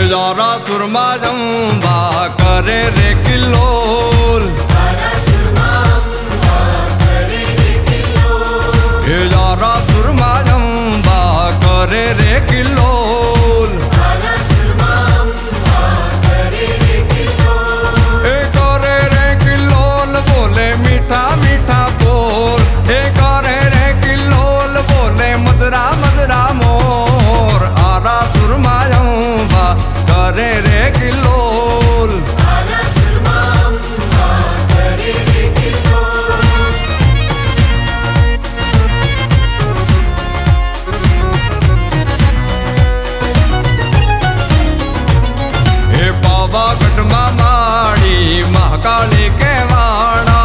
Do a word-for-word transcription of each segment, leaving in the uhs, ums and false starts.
जारा सुरमा जंबा करे रे किल्लोल ये जारा सुरमा जंबा करे रे किल्लोल ए करे रे किल्लोल बोले मीठा मीठा बोल ए करे रे किल्लोल बोले मदरा मदरा मोर आरा सुरमा जंबा करे रे किल्लोल पावागढ़ माड़ी महाकाली के वाणा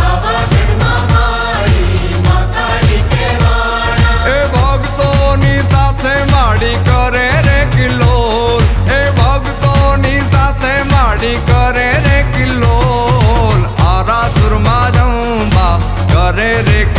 ए भक्तों नी साथे माड़ी करे रे किल्लोल ए भक्तों नी साथे माड़ी करे रे किल्लोल आरा सुरमा जंबा करे रे